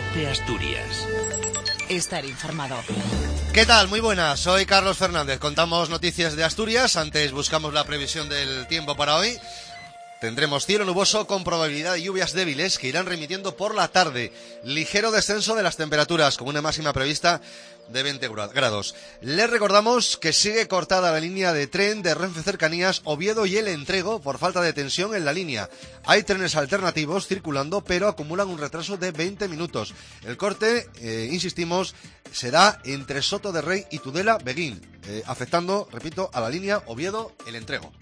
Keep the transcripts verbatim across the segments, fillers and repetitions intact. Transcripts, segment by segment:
COPE Asturias. Estar informado. ¿Qué tal? Muy buenas, soy Carlos Fernández. Contamos noticias de Asturias. Antes buscamos la previsión del tiempo para hoy. Tendremos cielo nuboso con probabilidad de lluvias débiles que irán remitiendo por la tarde. Ligero descenso de las temperaturas, con una máxima prevista de veinte grados. Les recordamos que sigue cortada la línea de tren de Renfe Cercanías Oviedo y El Entrego por falta de tensión en la línea. Hay trenes alternativos circulando, pero acumulan un retraso de veinte minutos. El corte, eh, insistimos, será entre Soto de Rey y Tudela Beguín, eh, afectando, repito, a la línea Oviedo El Entrego.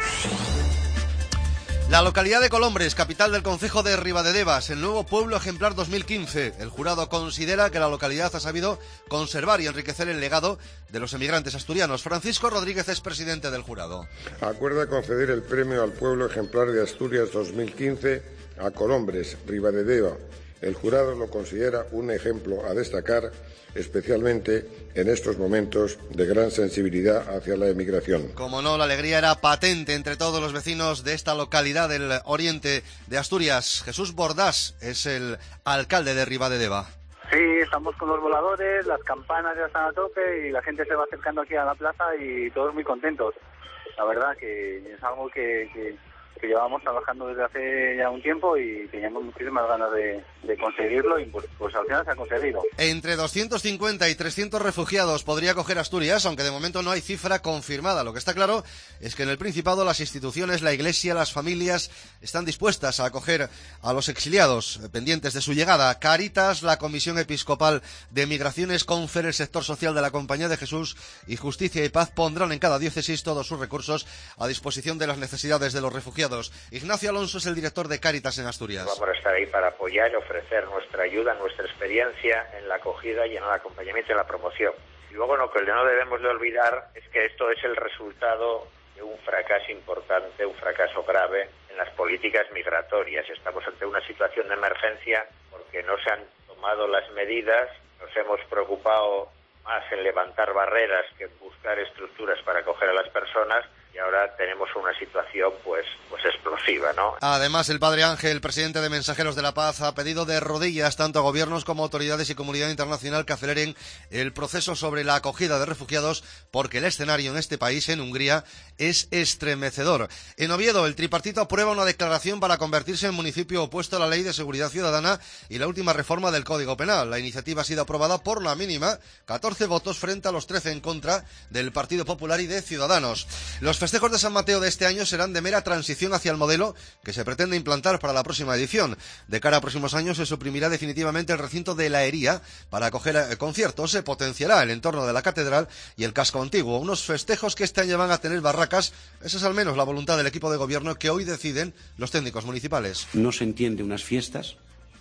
La localidad de Colombres, capital del concejo de Ribadedevas, el nuevo pueblo ejemplar dos mil quince. El jurado considera que la localidad ha sabido conservar y enriquecer el legado de los emigrantes asturianos. Francisco Rodríguez es presidente del jurado. Acuerda conceder el premio al pueblo ejemplar de Asturias dos mil quince a Colombres, Ribadedeva. El jurado lo considera un ejemplo a destacar, especialmente en estos momentos de gran sensibilidad hacia la emigración. Como no, la alegría era patente entre todos los vecinos de esta localidad del oriente de Asturias. Jesús Bordás es el alcalde de Ribadedeva. Sí, estamos con los voladores, las campanas ya están a tope y la gente se va acercando aquí a la plaza y todos muy contentos. La verdad que es algo que... que... que llevamos trabajando desde hace ya un tiempo y teníamos muchísimas ganas de, de conseguirlo y pues, pues al final se ha conseguido. Entre doscientos cincuenta y trescientos refugiados podría acoger Asturias, aunque de momento no hay cifra confirmada. Lo que está claro es que en el Principado las instituciones, la Iglesia, las familias están dispuestas a acoger a los exiliados pendientes de su llegada. Cáritas, la Comisión Episcopal de Migraciones, Confer, el sector social de la Compañía de Jesús y Justicia y Paz pondrán en cada diócesis todos sus recursos a disposición de las necesidades de los refugiados. Ignacio Alonso es el director de Cáritas en Asturias. Vamos a estar ahí para apoyar y ofrecer nuestra ayuda, nuestra experiencia en la acogida y en el acompañamiento y en la promoción. Y luego lo que no debemos de olvidar es que esto es el resultado de un fracaso importante, un fracaso grave en las políticas migratorias. Estamos ante una situación de emergencia porque no se han tomado las medidas, nos hemos preocupado más en levantar barreras que en buscar estructuras para acoger a las personas. Y ahora tenemos una situación pues pues explosiva, ¿no? Además, el padre Ángel, presidente de Mensajeros de la Paz, ha pedido de rodillas tanto a gobiernos como a autoridades y comunidad internacional que aceleren el proceso sobre la acogida de refugiados, porque el escenario en este país, en Hungría, es estremecedor. En Oviedo, el tripartito aprueba una declaración para convertirse en municipio opuesto a la Ley de Seguridad Ciudadana y la última reforma del Código Penal. La iniciativa ha sido aprobada por la mínima, catorce votos frente a los trece en contra del Partido Popular y de Ciudadanos. Los Los festejos de San Mateo de este año serán de mera transición hacia el modelo que se pretende implantar para la próxima edición. De cara a próximos años se suprimirá definitivamente el recinto de la Hería para acoger conciertos, se potenciará el entorno de la catedral y el casco antiguo. Unos festejos que este año van a tener barracas, esa es al menos la voluntad del equipo de gobierno que hoy deciden los técnicos municipales. No se entiende unas fiestas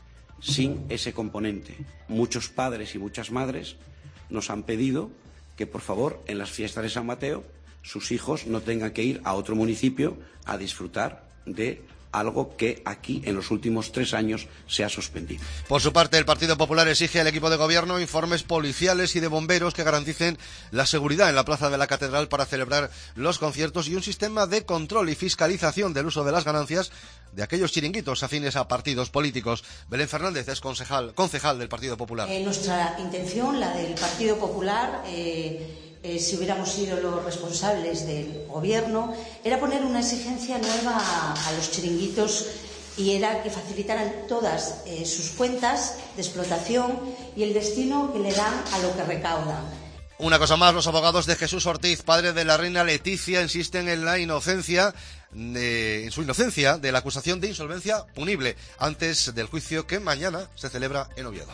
sin ese componente. Muchos padres y muchas madres nos han pedido que por favor en las fiestas de San Mateo sus hijos no tengan que ir a otro municipio a disfrutar de algo que aquí en los últimos tres años se ha suspendido. Por su parte, el Partido Popular exige al equipo de gobierno informes policiales y de bomberos que garanticen la seguridad en la plaza de la Catedral para celebrar los conciertos y un sistema de control y fiscalización del uso de las ganancias de aquellos chiringuitos afines a partidos políticos. Belén Fernández es concejal, concejal del Partido Popular. Eh, nuestra intención, la del Partido Popular, eh, Eh, si hubiéramos sido los responsables del gobierno, era poner una exigencia nueva a, a los chiringuitos y era que facilitaran todas eh, sus cuentas de explotación y el destino que le dan a lo que recaudan. Una cosa más, los abogados de Jesús Ortiz, padre de la reina Leticia, insisten en la inocencia, de, en su inocencia de la acusación de insolvencia punible antes del juicio que mañana se celebra en Oviedo.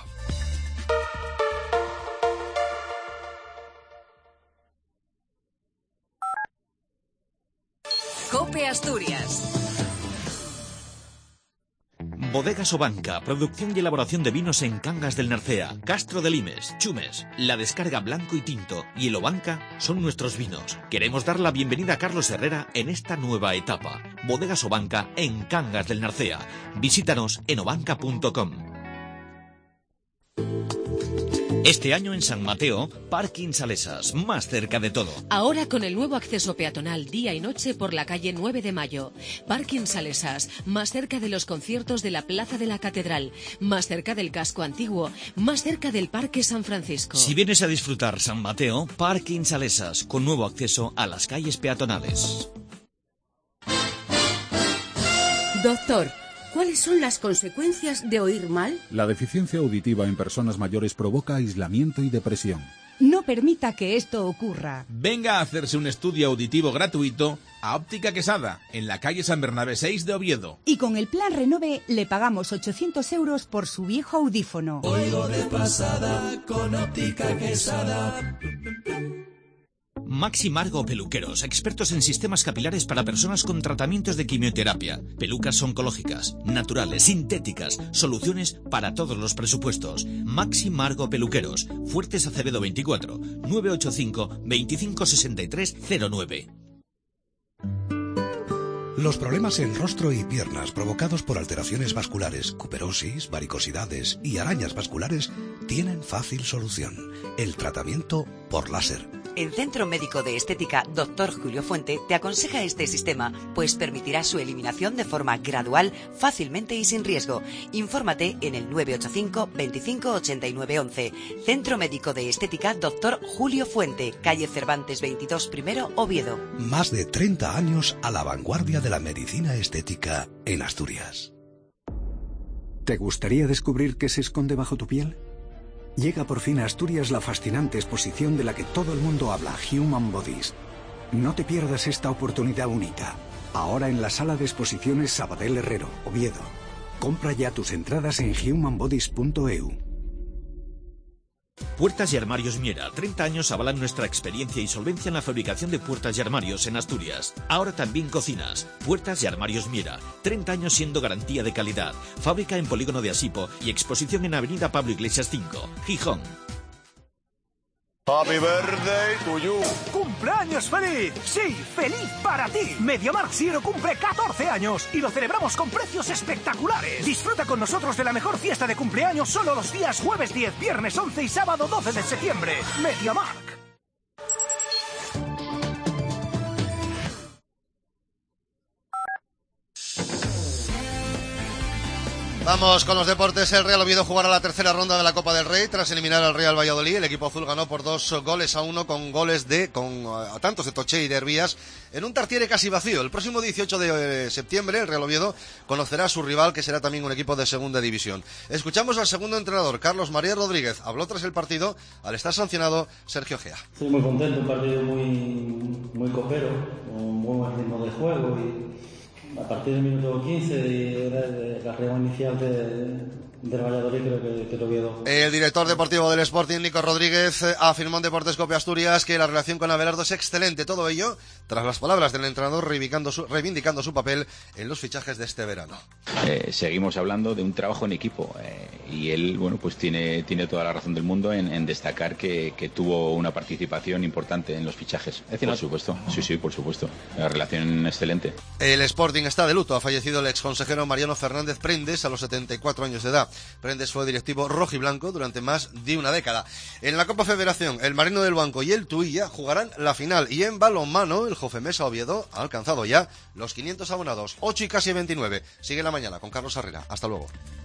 COPE Asturias. Bodegas Obanca, producción y elaboración de vinos en Cangas del Narcea, Castro de Limes, Chumes, La Descarga Blanco y Tinto y el Obanca son nuestros vinos. Queremos dar la bienvenida a Carlos Herrera en esta nueva etapa. Bodegas Obanca en Cangas del Narcea. Visítanos en obanca punto com. Este año en San Mateo, Parking Salesas, más cerca de todo. Ahora con el nuevo acceso peatonal día y noche por la calle nueve de mayo. Parking Salesas, más cerca de los conciertos de la Plaza de la Catedral, más cerca del casco antiguo, más cerca del Parque San Francisco. Si vienes a disfrutar San Mateo, Parking Salesas, con nuevo acceso a las calles peatonales. Doctor, ¿cuáles son las consecuencias de oír mal? La deficiencia auditiva en personas mayores provoca aislamiento y depresión. No permita que esto ocurra. Venga a hacerse un estudio auditivo gratuito a Óptica Quesada, en la calle San Bernabé seis de Oviedo. Y con el plan Renove le pagamos ochocientos euros por su viejo audífono. Oigo de pasada con Óptica Quesada. Maxi Margo Peluqueros, expertos en sistemas capilares para personas con tratamientos de quimioterapia, pelucas oncológicas, naturales, sintéticas, soluciones para todos los presupuestos. Maxi Margo Peluqueros, Fuertes Acevedo veinticuatro, nueve ocho cinco, veinticinco sesenta y tres cero nueve. Los problemas en rostro y piernas provocados por alteraciones vasculares, cuperosis, varicosidades y arañas vasculares tienen fácil solución: el tratamiento por láser. El Centro Médico de Estética doctor Julio Fuente te aconseja este sistema, pues permitirá su eliminación de forma gradual, fácilmente y sin riesgo. Infórmate en el nueve ocho cinco, veinticinco ochenta y nueve once. Centro Médico de Estética doctor Julio Fuente, calle Cervantes veintidós primero, Oviedo. Más de treinta años a la vanguardia de la medicina estética en Asturias. ¿Te gustaría descubrir qué se esconde bajo tu piel? Llega por fin a Asturias la fascinante exposición de la que todo el mundo habla, Human Bodies. No te pierdas esta oportunidad única. Ahora en la sala de exposiciones Sabadell Herrero, Oviedo. Compra ya tus entradas en human bodies punto e u. Puertas y Armarios Miera, treinta años avalan nuestra experiencia y solvencia en la fabricación de puertas y armarios en Asturias. Ahora también cocinas. Puertas y Armarios Miera, treinta años siendo garantía de calidad. Fábrica en Polígono de Asipo y exposición en Avenida Pablo Iglesias cinco, Gijón. Happy birthday to you. ¡Cumpleaños feliz! ¡Sí, feliz para ti! MediaMarkt Siero cumple catorce años y lo celebramos con precios espectaculares. Disfruta con nosotros de la mejor fiesta de cumpleaños solo los días jueves diez, viernes once y sábado doce de septiembre. MediaMarkt. Vamos con los deportes. El Real Oviedo jugará la tercera ronda de la Copa del Rey tras eliminar al Real Valladolid. El equipo azul ganó por dos goles a uno con goles de con a tantos de Toché y de Hervías en un Tartiere casi vacío. El próximo dieciocho de septiembre el Real Oviedo conocerá a su rival, que será también un equipo de segunda división. Escuchamos al segundo entrenador, Carlos María Rodríguez. Habló tras el partido al estar sancionado Sergio Gea. Estoy muy contento, un partido muy, muy copero, con un buen ritmo de juego y a partir del minuto quince de, de, de la regla inicial de, del Valladolid creo que, que lo Oviedo. El director deportivo del Sporting, Nico Rodríguez, afirmó en Deportes Cope Asturias que la relación con Abelardo es excelente. Todo ello tras las palabras del entrenador reivindicando su, reivindicando su papel en los fichajes de este verano. Eh, seguimos hablando de un trabajo en equipo eh, y él, bueno, pues tiene, tiene toda la razón del mundo en, en destacar que, que tuvo una participación importante en los fichajes. Por supuesto, sí, sí, por supuesto. La relación excelente. El Sporting está de luto. Ha fallecido el exconsejero Mariano Fernández Prendes a los setenta y cuatro años de edad. Prendes fue directivo rojiblanco durante más de una década. En la Copa Federación, el Marino del Banco y el Tuilla jugarán la final. Y en balonmano, el Jofemesa Oviedo ha alcanzado ya los quinientos abonados. ocho y casi veintinueve. Sigue la mañana con Carlos Herrera. Hasta luego.